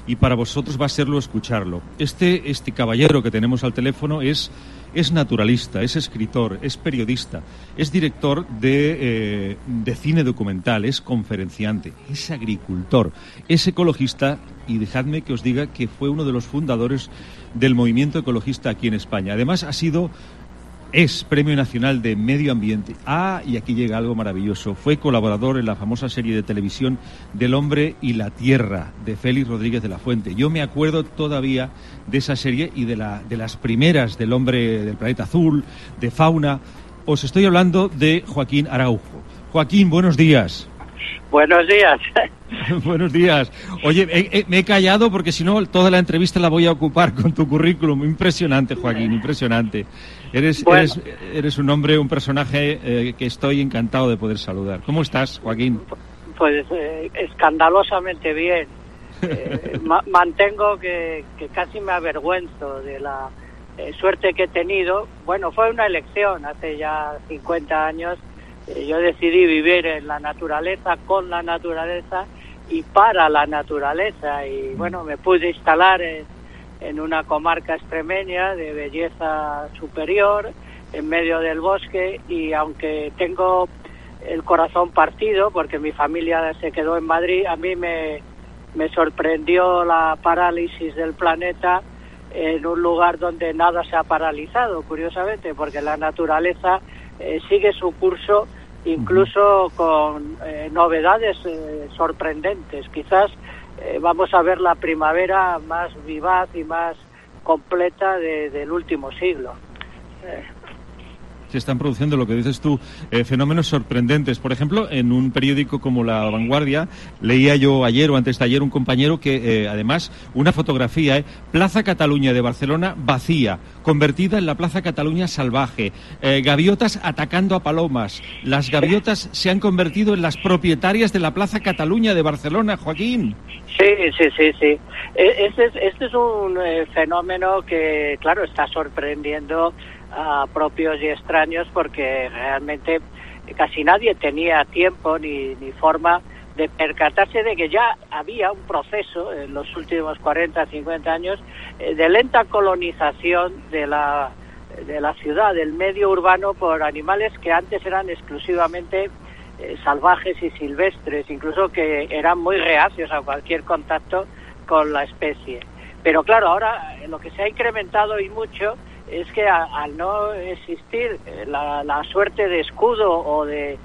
y para vosotros va a serlo escucharlo. Este caballero que tenemos al teléfono es naturalista, es escritor, es periodista, es director de cine documental, es conferenciante, es agricultor, es ecologista y dejadme que os diga que fue uno de los fundadores del movimiento ecologista aquí en España. Además es Premio Nacional de Medio Ambiente. Y aquí llega algo maravilloso. Fue colaborador en la famosa serie de televisión del Hombre y la Tierra, de Félix Rodríguez de la Fuente. Yo me acuerdo todavía de esa serie y de las primeras del Hombre del Planeta Azul, de Fauna. Os estoy hablando de Joaquín Araujo. Joaquín, buenos días. Buenos días. Buenos días. Oye, me he callado porque si no toda la entrevista la voy a ocupar con tu currículum. Impresionante, Joaquín, impresionante. Eres un hombre, un personaje que estoy encantado de poder saludar. ¿Cómo estás, Joaquín? Pues escandalosamente bien. Mantengo que casi me avergüenzo de la suerte que he tenido. Bueno, fue una elección hace ya 50 años. Yo decidí vivir en la naturaleza, con la naturaleza y para la naturaleza. Y bueno, me pude instalar en una comarca extremeña de belleza superior, en medio del bosque, y aunque tengo el corazón partido, porque mi familia se quedó en Madrid, a mí me sorprendió la parálisis del planeta en un lugar donde nada se ha paralizado, curiosamente, porque la naturaleza sigue su curso, incluso con novedades sorprendentes. Quizás vamos a ver la primavera más vivaz y más completa del último siglo. Se están produciendo, lo que dices tú, fenómenos sorprendentes. Por ejemplo, en un periódico como La Vanguardia, leía yo ayer o antes de ayer un compañero que, además, una fotografía, Plaza Cataluña de Barcelona vacía, convertida en la Plaza Cataluña salvaje, gaviotas atacando a palomas. Las gaviotas se han convertido en las propietarias de la Plaza Cataluña de Barcelona, Joaquín. Sí. Este es un fenómeno que, claro, está sorprendiendo a propios y extraños, porque realmente casi nadie tenía tiempo ni forma de percatarse de que ya había un proceso en los últimos 40, 50 años de lenta colonización de la ciudad, del medio urbano, por animales que antes eran exclusivamente salvajes y silvestres, incluso que eran muy reacios a cualquier contacto con la especie. Pero claro, ahora lo que se ha incrementado y mucho es que al no existir la suerte de escudo o de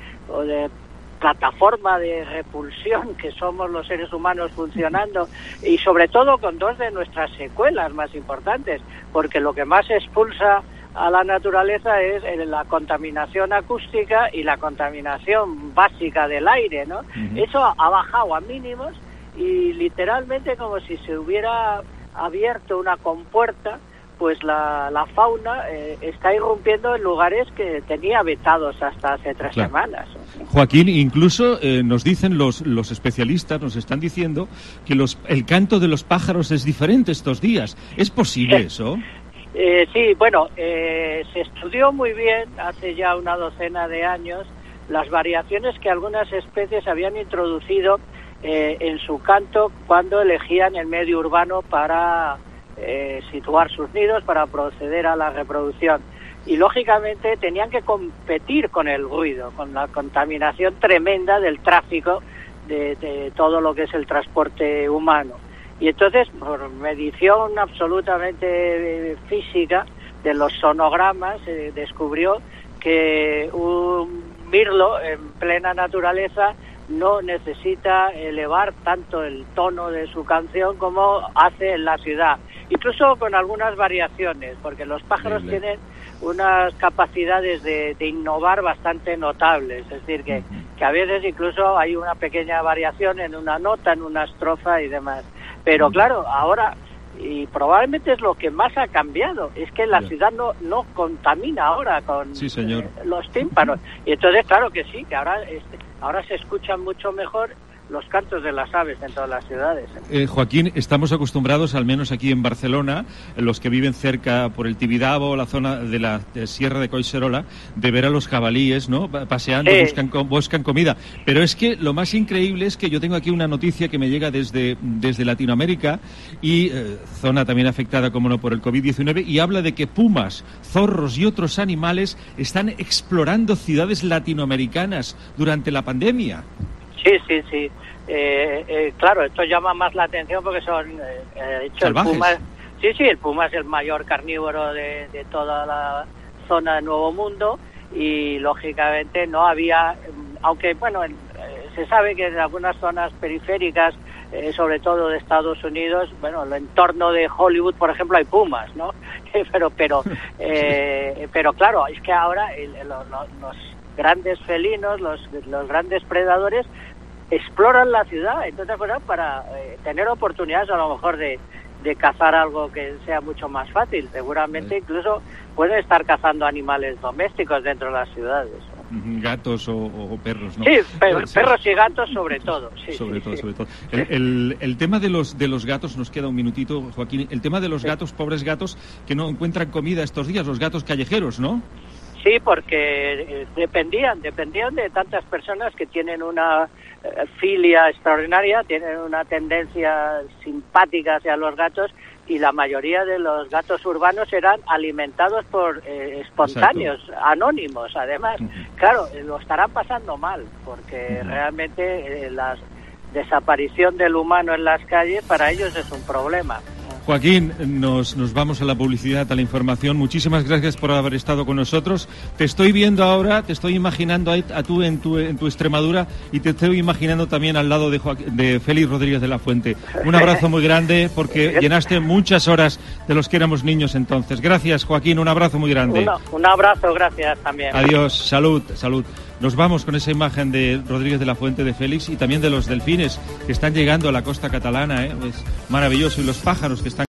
plataforma de repulsión que somos los seres humanos funcionando, y sobre todo con dos de nuestras secuelas más importantes, porque lo que más expulsa a la naturaleza es la contaminación acústica y la contaminación básica del aire, ¿no? Eso ha bajado a mínimos y literalmente como si se hubiera abierto una compuerta, pues la fauna está irrumpiendo en lugares que tenía vetados hasta hace 3 semanas. Joaquín, incluso nos dicen los especialistas, nos están diciendo que el canto de los pájaros es diferente estos días. ¿Es posible eso? Sí, bueno, se estudió muy bien hace ya una docena de años las variaciones que algunas especies habían introducido en su canto cuando elegían el medio urbano para situar sus nidos, para proceder a la reproducción. Y lógicamente tenían que competir con el ruido, con la contaminación tremenda del tráfico de todo lo que es el transporte humano. Y entonces, por medición absolutamente física de los sonogramas, se descubrió que un mirlo en plena naturaleza no necesita elevar tanto el tono de su canción como hace en la ciudad, incluso con algunas variaciones, porque los pájaros tienen unas capacidades de innovar bastante notables, es decir, que a veces incluso hay una pequeña variación en una nota, en una estrofa y demás. Pero claro, ahora, y probablemente es lo que más ha cambiado, es que la ciudad no contamina ahora con los tímpanos. Y entonces, claro que sí, que ahora se escuchan mucho mejor los cantos de las aves en todas las ciudades. Joaquín, estamos acostumbrados, al menos aquí en Barcelona, los que viven cerca por el Tibidabo, la zona de la Sierra de Collserola, de ver a los jabalíes, ¿no? Paseando, buscan comida. Pero es que lo más increíble es que yo tengo aquí una noticia que me llega desde Latinoamérica y zona también afectada, como no, por el COVID-19, y habla de que pumas, zorros y otros animales están explorando ciudades latinoamericanas durante la pandemia. Sí. Claro, esto llama más la atención porque son salvajes. El puma es el mayor carnívoro de toda la zona del Nuevo Mundo y lógicamente no había, aunque bueno, se sabe que en algunas zonas periféricas, sobre todo de Estados Unidos, bueno, el entorno de Hollywood, por ejemplo, hay pumas, ¿no? pero claro, es que ahora los grandes felinos, los grandes predadores exploran la ciudad, entonces para tener oportunidades a lo mejor de cazar algo que sea mucho más fácil. Seguramente incluso pueden estar cazando animales domésticos dentro de las ciudades. Gatos o perros, ¿no? Sí, perros y gatos sobre todo. Sobre todo. El tema de los gatos, nos queda un minutito, Joaquín. El tema de los gatos, pobres gatos, que no encuentran comida estos días, los gatos callejeros, ¿no? Sí, porque dependían de tantas personas que tienen una filia extraordinaria, tienen una tendencia simpática hacia los gatos, y la mayoría de los gatos urbanos eran alimentados por espontáneos, anónimos. Además, claro, lo estarán pasando mal, porque realmente la desaparición del humano en las calles para ellos es un problema. Joaquín, nos vamos a la publicidad, a la información. Muchísimas gracias por haber estado con nosotros. Te estoy viendo ahora, te estoy imaginando a tú en tu Extremadura, y te estoy imaginando también al lado de Félix Rodríguez de la Fuente. Un abrazo muy grande, porque llenaste muchas horas de los que éramos niños entonces. Gracias, Joaquín, un abrazo muy grande. Un abrazo, gracias también. Adiós, salud. Nos vamos con esa imagen de Rodríguez de la Fuente, de Félix, y también de los delfines que están llegando a la costa catalana, Es maravilloso, y los pájaros que están